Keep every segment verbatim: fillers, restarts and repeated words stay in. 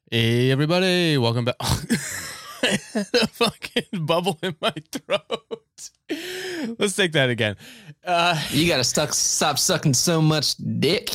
Hey everybody, welcome back. I had a fucking bubble in my throat. Let's take that again. Uh, you gotta stuck, stop sucking so much dick.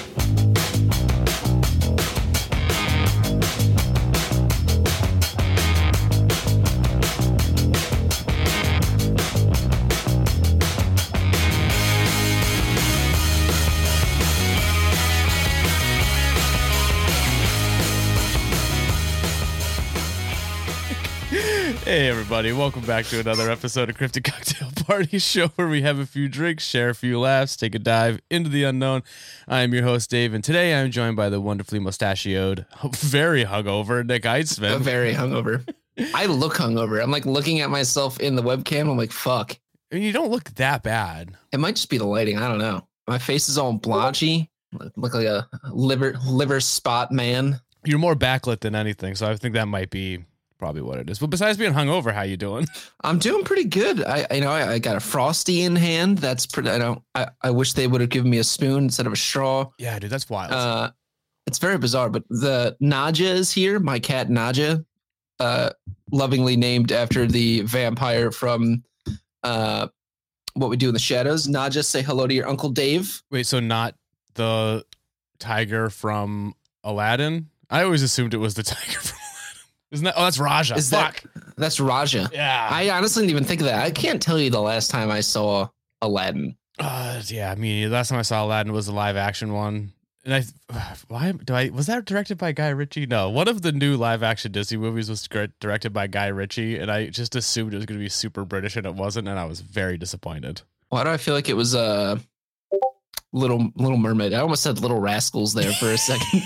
Hey everybody, welcome back to another episode of Cryptic Cocktail Party Show, where we have a few drinks, share a few laughs, take a dive into the unknown. I am your host Dave, and today I'm joined by the wonderfully mustachioed, very hungover Nick Eitzman. Very hungover. I look hungover. I'm like looking at myself in the webcam. I'm like, fuck. I mean, you don't look that bad. It might just be the lighting. I don't know. My face is all blotchy. Look like a liver liver spot man. You're more backlit than anything, so I think that might be probably what it is. But besides being hungover, how you doing? I'm doing pretty good. I, you know, I, I got a Frosty in hand. That's pretty. I don't. I, I wish they would have given me a spoon instead of a straw. Yeah, dude, that's wild. Uh, it's very bizarre. But the Naja is here. My cat Naja, uh, lovingly named after the vampire from uh, What We Do in the Shadows. Naja, say hello to your Uncle Dave. Wait, so not the tiger from Aladdin? I always assumed it was the tiger from. Isn't that? Oh, that's Raja. Is Fuck. That, that's Raja. Yeah. I honestly didn't even think of that. I can't tell you the last time I saw Aladdin. Uh, yeah, I mean, last time I saw Aladdin was the live action one. And I, why do I, was that directed by Guy Ritchie? No, one of the new live action Disney movies was directed by Guy Ritchie. And I just assumed it was going to be super British and it wasn't. And I was very disappointed. Why do I feel like it was a uh, little, little Mermaid? I almost said Little Rascals there for a second.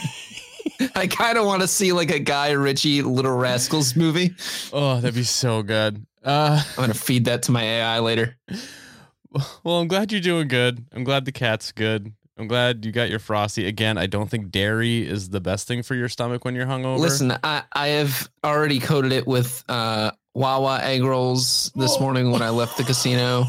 I kind of want to see like a Guy Ritchie Little Rascals movie. Oh, that'd be so good. Uh, I'm going to feed that to my A I later. Well, I'm glad you're doing good. I'm glad the cat's good. I'm glad you got your Frosty. Again, I don't think dairy is the best thing for your stomach when you're hungover. Listen, I, I have already coated it with uh, Wawa egg rolls this morning when I left the casino.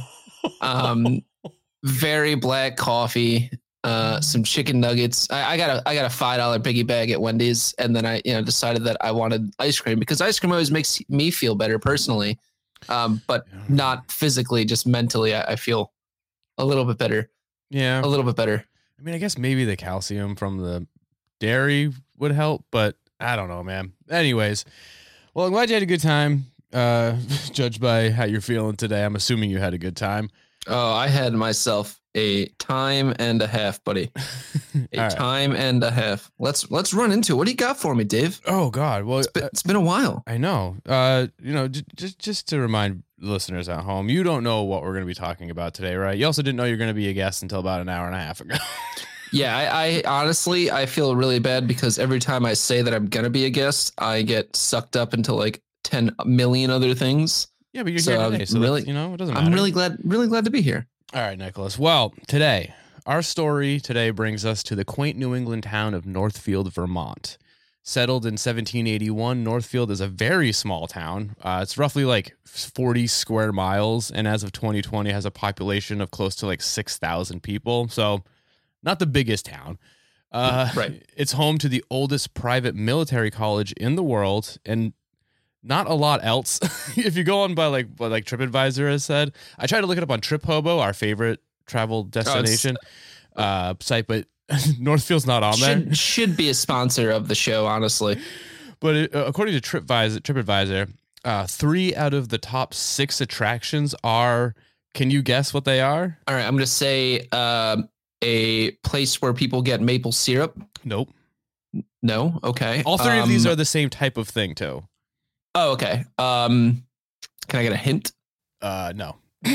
Um, very black coffee. Uh, some chicken nuggets. I, I got a I got a five dollar biggie bag at Wendy's, and then I you know decided that I wanted ice cream because ice cream always makes me feel better personally, um, but not physically, just mentally. I, I feel a little bit better. Yeah, a little bit better. I mean, I guess maybe the calcium from the dairy would help, but I don't know, man. Anyways, well, I'm glad you had a good time. Uh, judged by how you're feeling today, I'm assuming you had a good time. Oh, I had myself a time and a half, buddy. A right. time and a half. Let's let's run into it. What do you got for me, Dave? Oh God, well, it's been, it's been a while. I know. Uh, you know, j- just just to remind listeners at home, you don't know what we're going to be talking about today, right? You also didn't know you're going to be a guest until about an hour and a half ago. Yeah, I, I honestly I feel really bad because every time I say that I'm going to be a guest, I get sucked up into like ten million other things. Yeah, but you're so here today, so really, you know, it doesn't matter. I'm really glad, really glad to be here. All right, Nicholas. Well, today, our story today brings us to the quaint New England town of Northfield, Vermont. Settled in seventeen eighty-one, Northfield is a very small town. Uh, it's roughly like forty square miles, and as of twenty twenty, has a population of close to like six thousand people. So, not the biggest town. Uh, right. It's home to the oldest private military college in the world, and not a lot else. If you go on by like what like TripAdvisor has said, I tried to look it up on Trip Hobo, our favorite travel destination oh, uh, site, but Northfield's not on should, there. Should be a sponsor of the show, honestly. But it, uh, according to TripAdvisor, TripAdvisor, uh, three out of the top six attractions are. Can you guess what they are? All right, I'm going to say um, a place where people get maple syrup. Nope. No. Okay. All three um, of these are the same type of thing too. Oh, okay. Um, can I get a hint? Uh, no.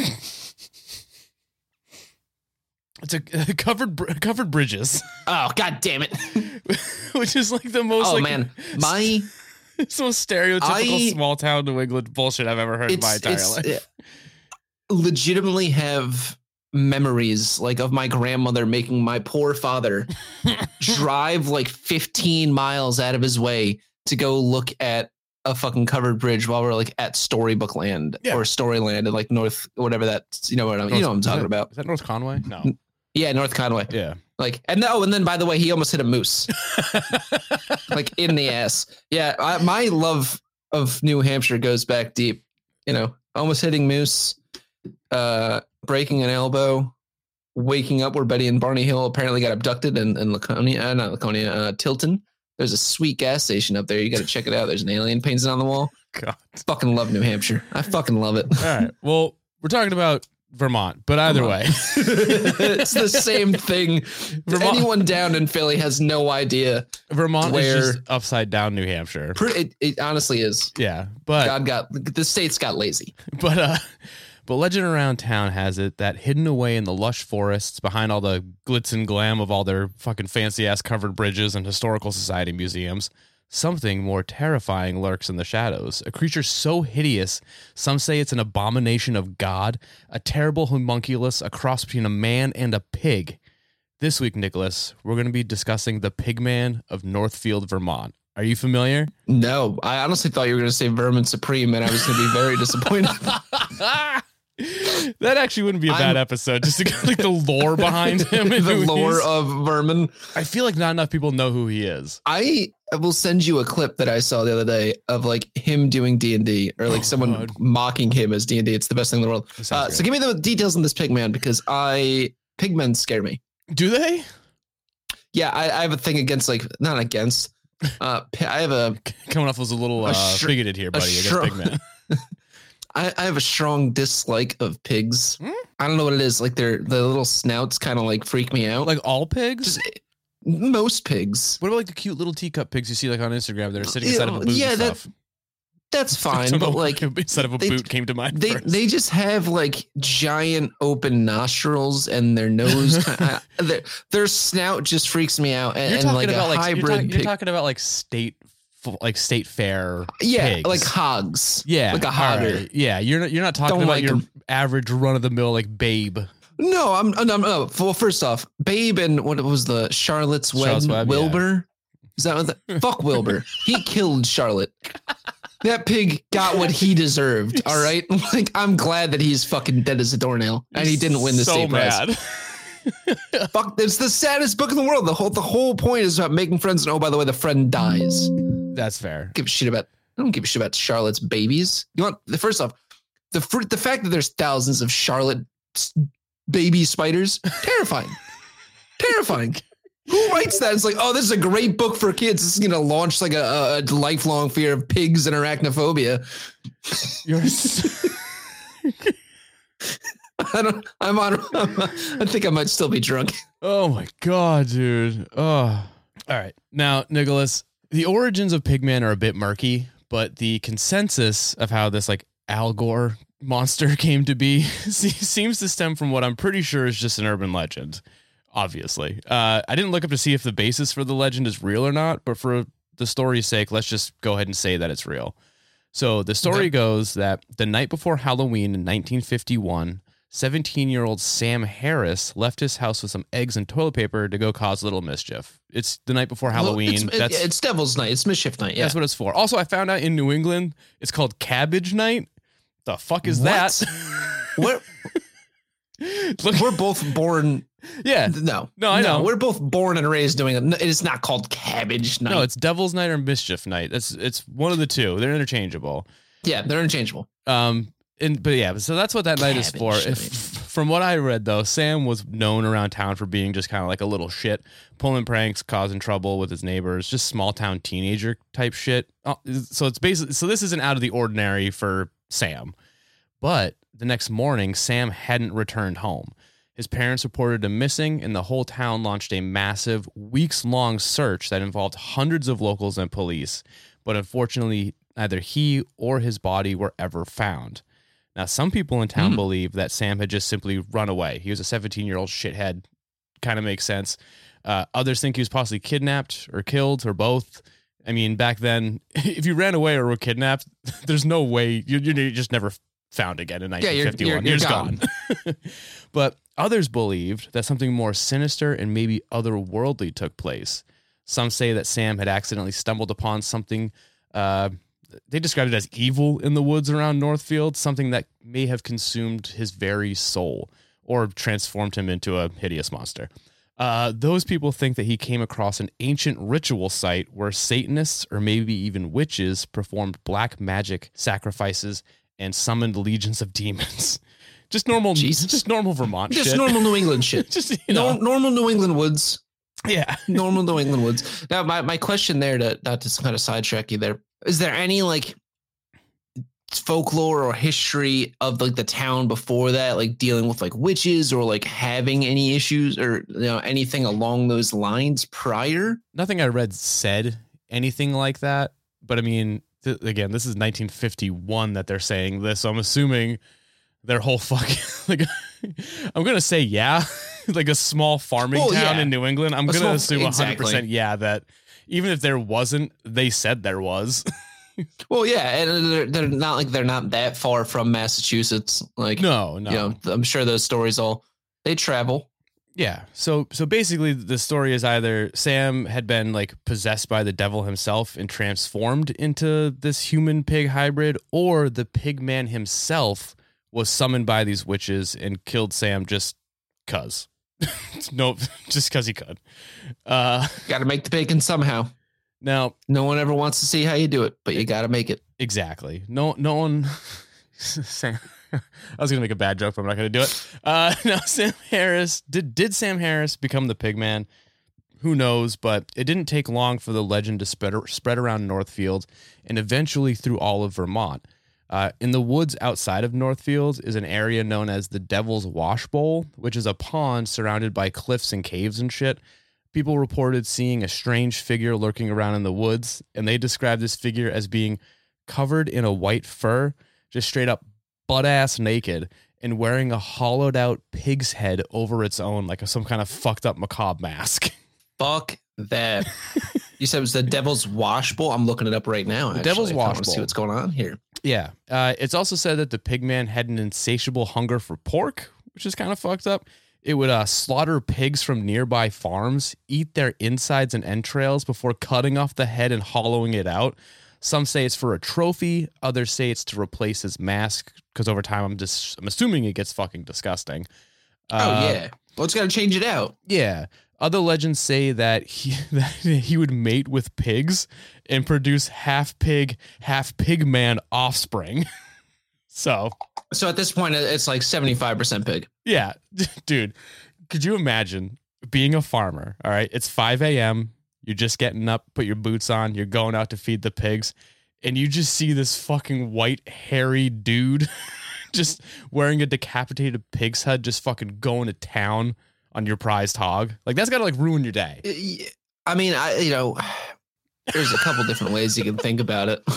It's a uh, covered br- covered bridges. Oh, God damn it! Which is like the most. Oh like, man, my it's the most stereotypical I, small town New England bullshit I've ever heard in my entire life. It legitimately have memories like of my grandmother making my poor father drive like fifteen miles out of his way to go look at a fucking covered bridge while we're like at Storybook Land yeah. or Storyland and like North, whatever that, you know what I'm, North, you know what I'm talking that, about. Is that North Conway? No. Yeah. North Conway. Yeah. Like, and oh, and then by the way, he almost hit a moose, like in the ass. Yeah, I, my love of New Hampshire goes back deep. You know, almost hitting moose, uh, breaking an elbow, waking up where Betty and Barney Hill apparently got abducted in, in Laconia, uh, not Laconia, uh, Tilton. There's a sweet gas station up there. You got to check it out. There's an alien painted on the wall. God, fucking love New Hampshire. I fucking love it. All right. Well, we're talking about Vermont, but either Vermont. way, it's the same thing. Vermont. Anyone down in Philly has no idea. Vermont where, is just upside down New Hampshire. It, it honestly is. Yeah, but God got the states got lazy. But uh, but legend around town has it that hidden away in the lush forests behind all the glitz and glam of all their fucking fancy ass covered bridges and historical society museums, something more terrifying lurks in the shadows. A creature so hideous, some say it's an abomination of God, a terrible homunculus, a cross between a man and a pig. This week, Nicholas, we're going to be discussing the Pigman of Northfield, Vermont. Are you familiar? No, I honestly thought you were going to say Vermin Supreme, and I was going to be very disappointed. That actually wouldn't be a bad I'm, episode, just to get like the lore behind him. The lore of Vermin. I feel like not enough people know who he is. I will send you a clip that I saw the other day of like him doing D and D, or like oh, someone God. mocking him as D and D. It's the best thing in the world. Uh, so give me the details on this Pigman, because I pigmen scare me. Do they? Yeah, I, I have a thing against, like, not against. Uh, I have a coming off as a little uh, a sh- bigoted here, buddy. Str- against Pigmen. I, I have a strong dislike of pigs. Hmm? I don't know what it is. Like their the little snouts kind of like freak me out. Like all pigs? Just, most pigs. What about like the cute little teacup pigs you see like on Instagram that are sitting inside of a boot yeah, and that, stuff? That's fine, but like instead of a they, boot came to mind. They first. they just have like giant open nostrils, and their nose, kinda, their, their snout just freaks me out. And, you're talking and like about a like hybrid. You're, talk, you're pig. talking about like state. Like state fair, yeah, pigs. like hogs, yeah, like a hogger, right. Yeah. You're not you're not talking Don't about like your them. average run of the mill like Babe. No, I'm, I'm, I'm oh, well. First off, Babe and what was the Charlotte's Web? Charlotte's Web Wilbur, yeah. Is that what? The, fuck Wilbur. He killed Charlotte. That pig got what he deserved. All right, like I'm glad that he's fucking dead as a doornail, and he didn't win the so state mad. prize. Fuck! It's the saddest book in the world. The whole the whole point is about making friends, and oh, by the way, the friend dies. That's fair. Give a shit about. I don't give a shit about Charlotte's babies. You want the first off, the fruit, the fact that there's thousands of Charlotte baby spiders, terrifying, terrifying. Who writes that? It's like, oh, this is a great book for kids. This is gonna launch like a, a lifelong fear of pigs and arachnophobia. You're. So- I don't. I'm on. I'm, I think I might still be drunk. Oh my God, dude. Oh. All right. Now, Nicholas. The origins of Pigman are a bit murky, but the consensus of how this like Al Gore monster came to be seems to stem from what I'm pretty sure is just an urban legend. Obviously, uh, I didn't look up to see if the basis for the legend is real or not, but for the story's sake, let's just go ahead and say that it's real. So the story okay. goes that the night before Halloween in nineteen fifty-one, seventeen-year-old Sam Harris left his house with some eggs and toilet paper to go cause a little mischief. It's the night before Halloween. Well, it's, that's, it, it's Devil's Night. It's Mischief Night. Yeah. That's what it's for. Also, I found out in New England, it's called Cabbage Night. The fuck is what? that? What? Look, we're both born. Yeah. No. No, I no, know. We're both born and raised doing it. It's not called Cabbage Night. No, it's Devil's Night or Mischief Night. It's it's one of the two. They're interchangeable. Yeah, they're interchangeable. Um, and but yeah, so that's what that night is for. If, from what I read, though, Sam was known around town for being just kind of like a little shit, pulling pranks, causing trouble with his neighbors, just small town teenager type shit. Oh, so it's basically so this isn't out of the ordinary for Sam. But the next morning, Sam hadn't returned home. His parents reported him missing, and the whole town launched a massive, weeks-long search that involved hundreds of locals and police. But unfortunately, neither he or his body were ever found. Now, some people in town mm. believe that Sam had just simply run away. He was a seventeen-year-old shithead. Kind of makes sense. Uh, others think he was possibly kidnapped or killed or both. I mean, back then, if you ran away or were kidnapped, there's no way you you just never found again in nineteen fifty-one. Yeah, you're, you're, you're just gone. gone. But others believed that something more sinister and maybe otherworldly took place. Some say that Sam had accidentally stumbled upon something. Uh, they described it as evil in the woods around Northfield, something that may have consumed his very soul or transformed him into a hideous monster. Uh, those people think that he came across an ancient ritual site where Satanists or maybe even witches performed black magic sacrifices and summoned legions of demons. Just normal, Jesus. just normal Vermont Just shit. normal New England shit. Just, you know, Nor- normal New England woods. yeah. Normal New England woods. Now, my, my question there, to not to kind of sidetrack you there, is there any like folklore or history of like the town before that, like dealing with like witches or like having any issues or you know anything along those lines prior? Nothing I read said anything like that. But I mean, th- again, this is nineteen fifty-one that they're saying this. So I'm assuming their whole fucking like I'm gonna say yeah, like a small farming Well, town yeah. in New England. I'm A gonna small- assume one hundred percent exactly. yeah that even if there wasn't, they said there was. Well, yeah, and they're, they're not like they're not that far from Massachusetts. Like, No, no. you know, I'm sure those stories all they travel. Yeah. So so basically the story is either Sam had been like possessed by the devil himself and transformed into this human pig hybrid, or the pig man himself was summoned by these witches and killed Sam just cuz. Nope, just cuz he could. Uh Got to make the bacon somehow. now No one ever wants to see how you do it, but you got to make it. exactly. No no one Sam I was gonna make a bad joke, but I'm not gonna do it. Uh, no, Sam Harris did. Did Sam Harris become the Pigman? Who knows? But it didn't take long for the legend to spread spread around Northfield and eventually through all of Vermont. Uh, in the woods outside of Northfield is an area known as the Devil's Wash Bowl, which is a pond surrounded by cliffs and caves and shit. People reported seeing a strange figure lurking around in the woods, and they described this figure as being covered in a white fur, just straight up butt ass naked, and wearing a hollowed out pig's head over its own, like a, some kind of fucked up macabre mask. Fuck that. You said it was the Devil's Wash Bowl. I'm looking it up right now. The actually. Devil's I kinda Wash wanna Bowl. See what's going on here. Yeah. Uh, it's also said that the pigman had an insatiable hunger for pork, which is kind of fucked up. It would uh, slaughter pigs from nearby farms, eat their insides and entrails before cutting off the head and hollowing it out. Some say it's for a trophy. Others say it's to replace his mask, because over time, I'm just I'm assuming it gets fucking disgusting. Oh, Uh, yeah. Well, it's got to change it out. Yeah. Other legends say that he that he would mate with pigs and produce half pig, half pig man offspring. So, So at this point, it's like seventy-five percent pig. yeah, dude, could you imagine being a farmer? All right, it's five a.m. You're just getting up, put your boots on, you're going out to feed the pigs, and you just see this fucking white, hairy dude just wearing a decapitated pig's head, just fucking going to town on your prized hog. Like, that's got to like ruin your day. I mean, I you know, there's a couple different ways you can think about it.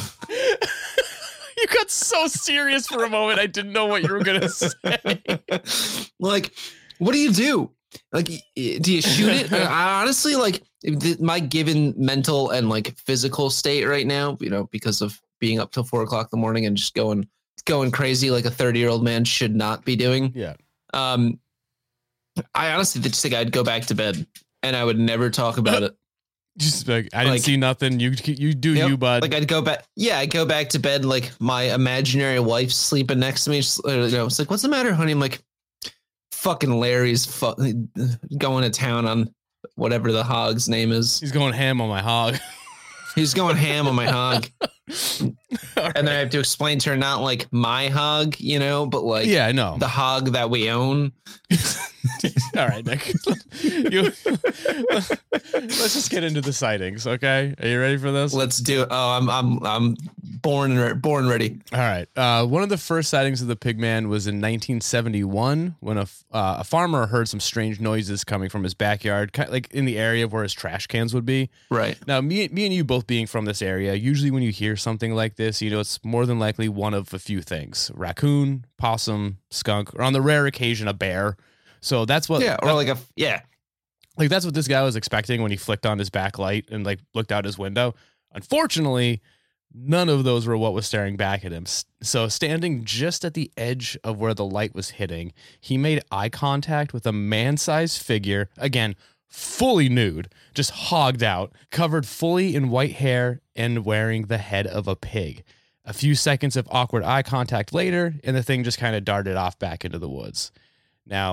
You got so serious for a moment. I didn't know what you were going to say. Like, what do you do? Like, do you shoot it? I honestly, like, my given mental and like physical state right now, you know, because of being up till four o'clock in the morning and just going going crazy like a thirty year old man should not be doing. Yeah. Um, I honestly just think I'd go back to bed and I would never talk about it. Just like, I didn't Like- see nothing. You you do Yep. you, bud. Like I'd go back. Yeah, I'd go back to bed. Like my imaginary wife sleeping next to me. Just, uh, you know, it's like, what's the matter, honey? I'm like, fucking Larry's fu- going to town on whatever the hog's name is. He's going ham on my hog. He's going ham on my hog. All right. And then I have to explain to her not like my hog, you know, but like yeah, I know. the hog that we own. All right, Nick. You, let's just get into the sightings, okay? Are you ready for this? Let's do it. Oh, I'm I'm I'm born and re- born ready. All right. Uh, one of the first sightings of the Pigman was in nineteen seventy-one when a, f- uh, a farmer heard some strange noises coming from his backyard, kind of like in the area where his trash cans would be. Right. Now, me, me and you both being from this area, usually when you hear something like this, you know, it's more than likely one of a few things: raccoon, possum, skunk, or on the rare occasion, a bear. So that's what, Yeah. Or like a yeah. like that's what this guy was expecting when he flicked on his back light and like looked out his window. Unfortunately, none of those were what was staring back at him. S- So standing just at the edge of where the light was hitting, he made eye contact with a man-sized figure, again, fully nude, just hogged out, covered fully in white hair and wearing the head of a pig. A few seconds of awkward eye contact later, and the thing just kind of darted off back into the woods. Now,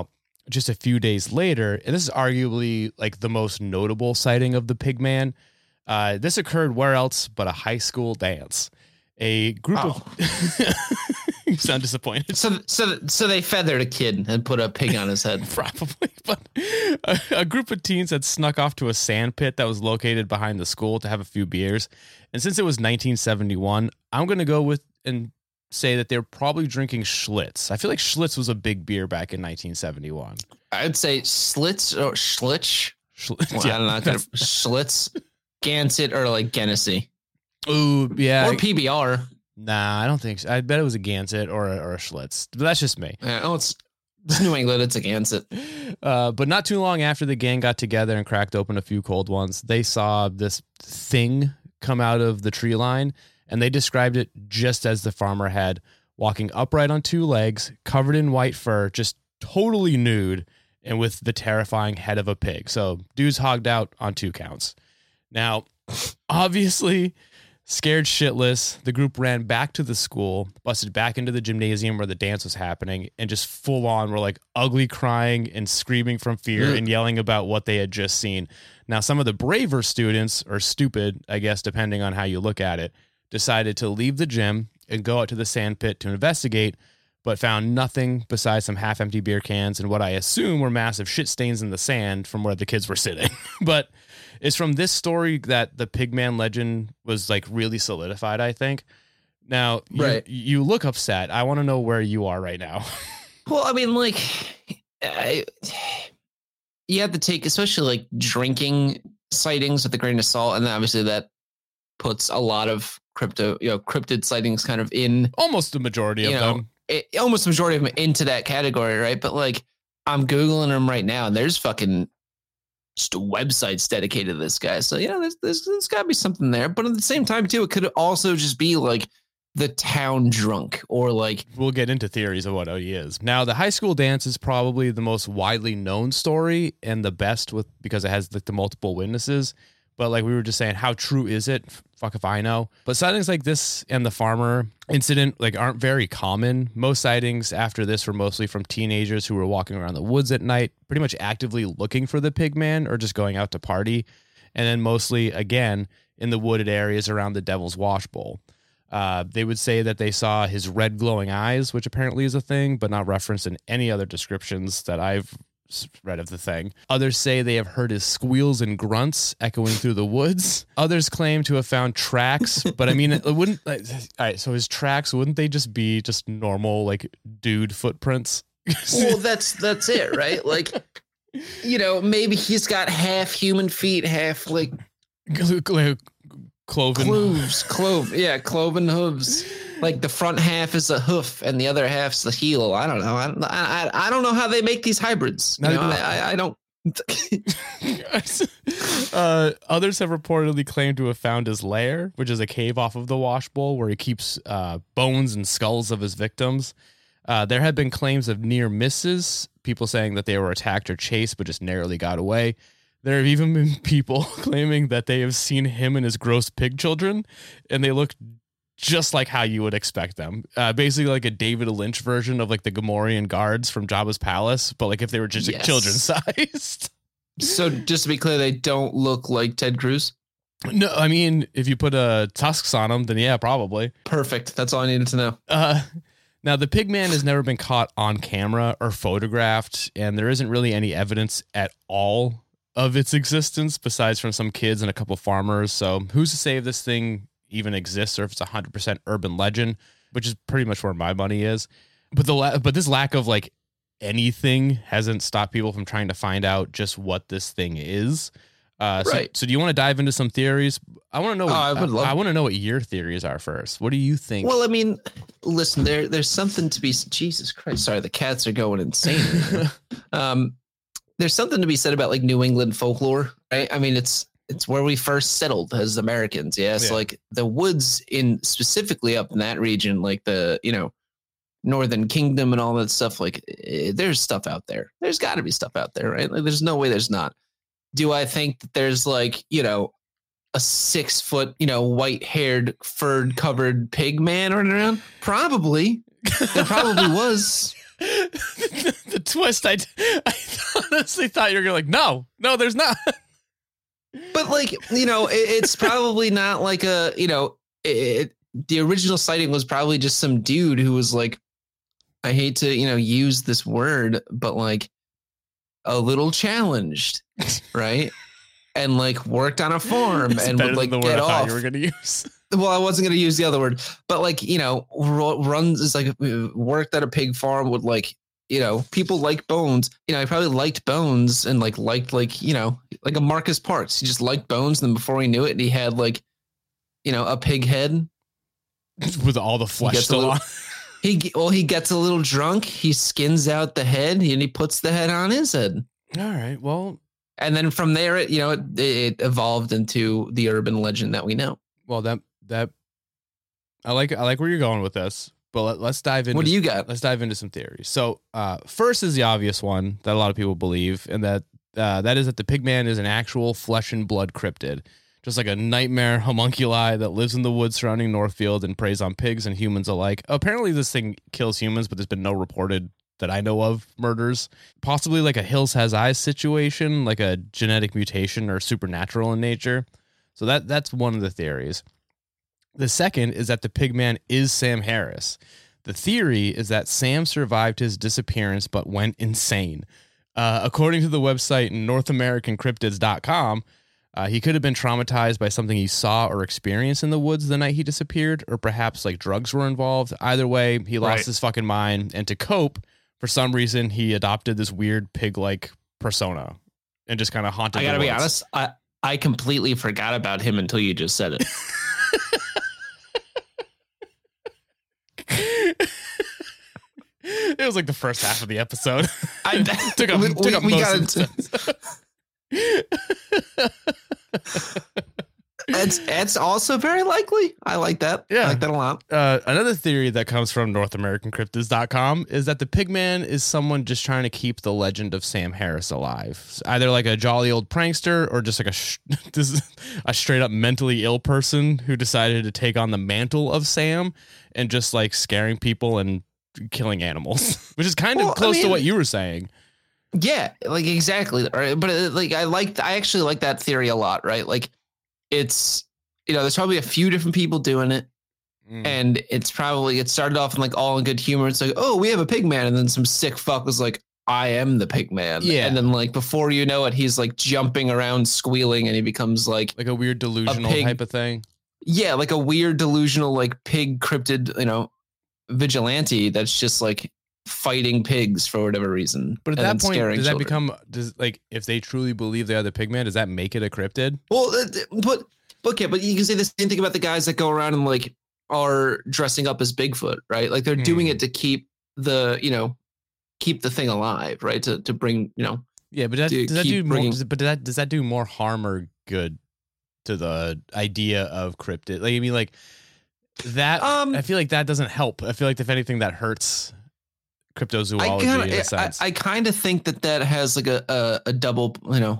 just a few days later, and this is arguably like the most notable sighting of the Pigman. Uh, this occurred where else but a high school dance. A group Oh. of you sound disappointed. So, so, so they feathered a kid and put a pig on his head. Probably, but a, a group of teens had snuck off to a sand pit that was located behind the school to have a few beers. And since it was nineteen seventy-one, I'm going to go with and say that they're probably drinking Schlitz. I feel like Schlitz was a big beer back in nineteen seventy-one. I'd say Schlitz or Schlitz. Schlitz, Well, yeah. I don't know. Kind of Schlitz, Gansett, or like Genesee. Ooh, yeah. Or P B R. Nah, I don't think so. I bet it was a Gansett or a, or a Schlitz. But that's just me. Yeah, oh, it's, it's New England. It's a Gansett. Uh, but not too long after the gang got together and cracked open a few cold ones, they saw this thing come out of the tree line, and they described it just as the farmer had, walking upright on two legs, covered in white fur, just totally nude, and with the terrifying head of a pig. So dude's hogged out on two counts. Now, obviously, scared shitless, the group ran back to the school, busted back into the gymnasium where the dance was happening, and just full on were like ugly crying and screaming from fear Mm. and yelling about what they had just seen. Now, some of the braver students, or stupid, I guess, depending on how you look at it, decided to leave the gym and go out to the sand pit to investigate, but found nothing besides some half-empty beer cans and what I assume were massive shit stains in the sand from where the kids were sitting. But it's from this story that the Pigman legend was like really solidified, I think. Now, you, Right. you look upset. I want to know where you are right now. Well, I mean, like, I, you have to take, especially like drinking sightings with a grain of salt, and then obviously that puts a lot of crypto, you know, cryptid sightings kind of in, Almost the majority of you know, them. it, almost the majority of them into that category, right? But like, I'm googling them right now, and there's fucking just websites dedicated to this guy. So yeah, there's there's, there's got to be something there. But at the same time, too, it could also just be like the town drunk, or like, We'll get into theories of what he is. Now, the high school dance is probably the most widely known story and the best with because it has like the multiple witnesses. But like we were just saying, how true is it? Fuck if I know. But sightings like this and the farmer incident like aren't very common. Most sightings after this were mostly from teenagers who were walking around the woods at night, pretty much actively looking for the Pigman or just going out to party. And then mostly, again, in the wooded areas around the Devil's Wash Bowl. Uh, they would say that they saw his red glowing eyes, which apparently is a thing, but not referenced in any other descriptions that I've read of the thing. Others say they have heard his squeals and grunts echoing through the woods. Others claim to have found tracks, but I mean, it wouldn't. Like, all right, so his tracks, wouldn't they just be just normal like dude footprints? well, that's that's it, right? Like, you know, maybe he's got half human feet, half like Cloven. cloves, clove, yeah, cloven hooves. Like the front half is a hoof and the other half's the heel. I don't know. I don't, I, I don't know how they make these hybrids. You Not know, even- I, I don't. uh, others have reportedly claimed to have found his lair, which is a cave off of the wash bowl where he keeps uh, bones and skulls of his victims. Uh, there have been claims of near misses, people saying that they were attacked or chased but just narrowly got away. There have even been people claiming that they have seen him and his gross pig children, and they look just like how you would expect them. Uh, basically like a David Lynch version of like the Gamorrean guards from Jabba's palace, but like if they were just like, Yes. children sized. So just to be clear, they don't look like Ted Cruz. No, I mean, if you put uh, tusks on them, then yeah, probably. Perfect. That's all I needed to know. Uh, now, the Pigman has never been caught on camera or photographed, and there isn't really any evidence at all of its existence besides from some kids and a couple farmers. So who's to say if this thing even exists or if it's one hundred percent urban legend, which is pretty much where my money is. But the la- but this lack of like anything hasn't stopped people from trying to find out just what this thing is. Uh, so, Right. so do you want to dive into some theories? I want to know. Oh, I would love- I, want to know what your theories are first. What do you think? Well, I mean, listen, there there's something to be. Jesus Christ! Sorry, the cats are going insane. um, there's something to be said about like New England folklore, right? I mean, it's it's where we first settled as Americans. Yeah, so Yeah. like the woods in specifically up in that region, like the you know Northern Kingdom and all that stuff. Like, eh, there's stuff out there. There's got to be stuff out there, right? Like, there's no way there's not. Do I think that there's like you know a six foot you know white haired fur covered pig man running around? Probably. There probably was. the twist. I, I honestly thought you were gonna like, no, no, there's not. But like, you know, it, it's probably not like a, you know, it, the original sighting was probably just some dude who was like, I hate to, you know, use this word, but like a little challenged, right? And like worked on a farm It's and better would like than the get word I thought off. you were gonna use. Well, I wasn't going to use the other word, but like, you know, runs is like worked at a pig farm would like, you know, people like Bones. You know, I probably liked Bones and like liked like, you know, like a Marcus Parks. He just liked Bones. And then before he knew it, he had like, you know, a pig head With all the flesh still little, on. He, well, he gets a little drunk. He skins out the head and he puts the head on his head. All right. Well, and then from there, it, you know, it, it evolved into the urban legend that we know. Well, that, that, I like, I like where you're going with this. But let, let's dive into what do you got? Let's dive into some theories. So, uh, first is the obvious one that a lot of people believe, and that uh, that is that the Pigman is an actual flesh and blood cryptid, just like a nightmare homunculi that lives in the woods surrounding Northfield and preys on pigs and humans alike. Apparently, this thing kills humans, but there's been no reported that I know of murders. Possibly like a Hills Has Eyes situation, like a genetic mutation or supernatural in nature. So that that's one of the theories. The second is that the Pigman is Sam Harris. The theory is that Sam survived his disappearance but went insane. Uh, according to the website North American Cryptids dot com, uh, he could have been traumatized by something he saw or experienced in the woods the night he disappeared, or perhaps like drugs were involved. Either way, he lost Right. his fucking mind, and to cope, for some reason, he adopted this weird pig-like persona and just kind of haunted I the gotta be woods. honest. I, I completely forgot about him until you just said it. It was like the first half of the episode. I took up, we, took up we, we most got of the It's it's also very likely. I like that. Yeah. I like that a lot. uh, another theory that comes from North American Cryptids dot com is that the Pigman is someone just trying to keep the legend of Sam Harris alive. It's either like a jolly old prankster or just like a sh- this is a straight up mentally ill person who decided to take on the mantle of Sam and just like scaring people and killing animals, which is kind Well, I of close to mean- what you were saying. Yeah, like exactly. Right. But uh, like I like I actually like that theory a lot, right? Like it's, you know, there's probably a few different people doing it. Mm. And it's probably it started off in like all in good humor. It's like, oh, we have a pig man, and then some sick fuck was like, I am the pig man. Yeah. And then like before you know it, he's like jumping around squealing and he becomes like Like a weird delusional pig. type of thing. yeah, like a weird delusional like pig cryptid, you know, vigilante that's just like fighting pigs for whatever reason. But at and that then point, scaring does that children. become does like if they truly believe they are the Pigman, does that make it a cryptid? Well, uh, but okay, but you can say the same thing about the guys that go around and like are dressing up as Bigfoot, right? Like they're doing Hmm. it to keep the, you know, keep the thing alive, right? To to bring, you know, Yeah, but that, To does that keep do more? bringing- Does, but does that does that do more harm or good to the idea of cryptid? Like I mean, like that. Um, I feel like that doesn't help. I feel like if anything, that hurts I cryptozoology kind in a of, I, sense. I kind of think that that has like a, a a double, you know,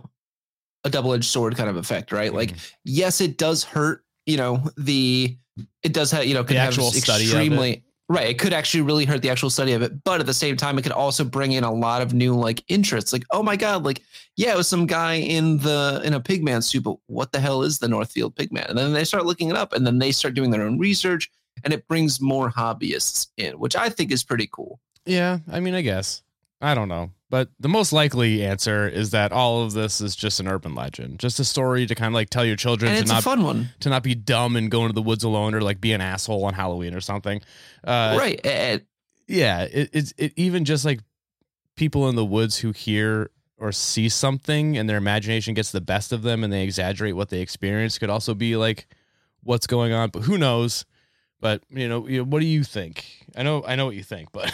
a double edged sword kind of effect, right? Like, Mhm. yes, it does hurt, you know, the it does have, you know, could The have actual study of it. extremely right. It could actually really hurt the actual study of it, but at the same time, it could also bring in a lot of new like interests. Like, oh my god, like yeah, it was some guy in the in a pigman suit, but what the hell is the Northfield pigman? And then they start looking it up, and then they start doing their own research, and it brings more hobbyists in, which I think is pretty cool. Yeah, I mean, I guess I don't know, but the most likely answer is that all of this is just an urban legend, just a story to kind of like tell your children And to it's not a fun one, to not be dumb and go into the woods alone or like be an asshole on Halloween or something. Uh, right? And, Yeah, it, it's it, even just like people in the woods who hear or see something and their imagination gets the best of them and they exaggerate what they experience could also be like what's going on. But who knows? But you know, you know, what do you think? I know, I know what you think, but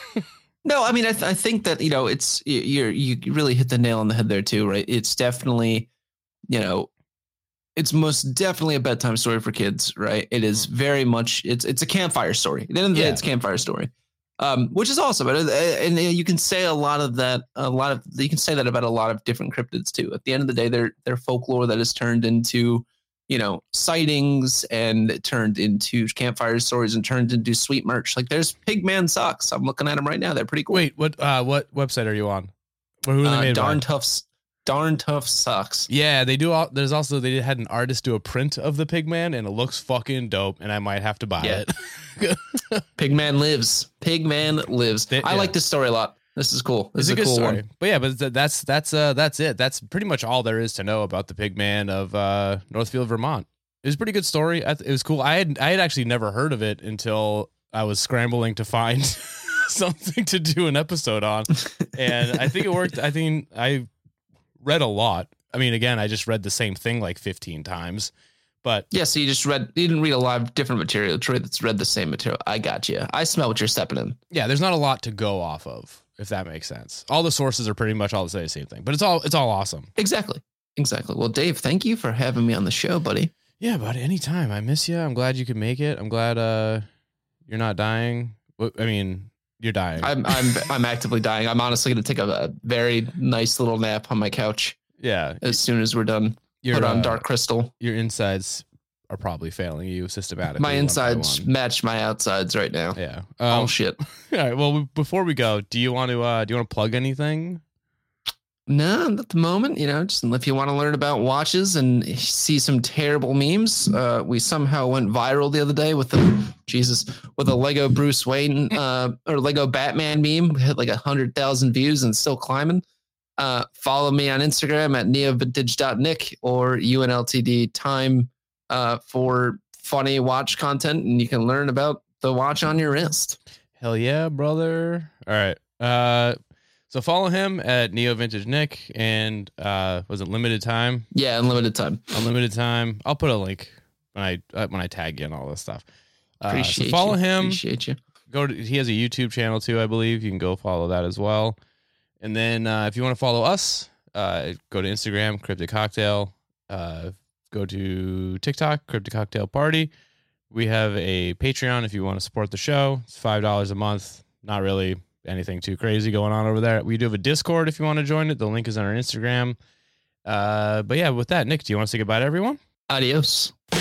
No, I mean, I, th- I think that, you know, it's y- you're you really hit the nail on the head there too, right? It's definitely, you know, it's most definitely a bedtime story for kids, right? It is very much it's it's a campfire story. At the end of the day, Yeah. it's a campfire story, um, which is awesome. And, and you can say a lot of that, a lot of you can say that about a lot of different cryptids too. At the end of the day, they're they're folklore that is turned into, you know, sightings, and it turned into campfire stories and turned into sweet merch. Like there's Pigman socks. I'm looking at them right now. They're pretty cool. Wait, what uh, what website are you on? Or who are they uh, made darn by? tough, darn tough socks. Yeah, they do. All, there's also they had an artist do a print of the Pigman, and it looks fucking dope. And I might have to buy Yeah. it. Pigman lives. Pigman lives. They- I yeah. like this story a lot. This is cool. This It's is a a, good cool story. one. But yeah, but th- that's that's uh that's it. That's pretty much all there is to know about the Pigman of uh, Northfield, Vermont. It was a pretty good story. I th- it was cool. I had I had actually never heard of it until I was scrambling to find something to do an episode on, and I think it worked. I think I read a lot. I mean, again, I just read the same thing like fifteen times, but Yeah, so you just read, you didn't read a lot of different material. Troy that's read the same material. I got you. I smell what you're stepping in. yeah, there's not a lot to go off of, if that makes sense. All the sources are pretty much all the same thing, but it's all it's all awesome. Exactly. Exactly. Well, Dave, thank you for having me on the show, buddy. Yeah, buddy, anytime. I miss you. I'm glad you could make it. I'm glad uh you're not dying. Well, I mean, you're dying. I'm I'm I'm actively dying. I'm honestly going to take a, a very nice little nap on my couch yeah, as soon as we're done. your Put on uh, Dark Crystal. your insides are probably failing you systematically. My one by insides one. match my outsides right now. Yeah. Oh Um, shit. all right. Well, we- before we go, do you want to uh do you want to plug anything? No, not at the moment. You know, just if you want to learn about watches and see some terrible memes, uh, we somehow went viral the other day with the Jesus with a Lego Bruce Wayne uh, or Lego Batman meme. We had like a hundred thousand views and still climbing. Uh, follow me on Instagram at neovintage dot nick or U N L T D time uh, for funny watch content, and you can learn about the watch on your wrist. Hell yeah, brother. All right. Uh, so follow him at Neo Vintage Nick and uh, was it limited time? Yeah, unlimited time. Unlimited time. I'll put a link when I uh, when I tag you and all this stuff. Uh, Appreciate so follow you. him. Appreciate you. Go to he has a YouTube channel too, I believe. You can go follow that as well. And then uh, if you want to follow us, uh, go to Instagram, Cryptic Cocktail. Uh, go to TikTok, Cryptic Cocktail Party. We have a Patreon if you want to support the show. It's five dollars a month. Not really anything too crazy going on over there. We do have a Discord if you want to join it. The link is on our Instagram. Uh, but yeah, with that, Nick, do you want to say goodbye to everyone? Adios.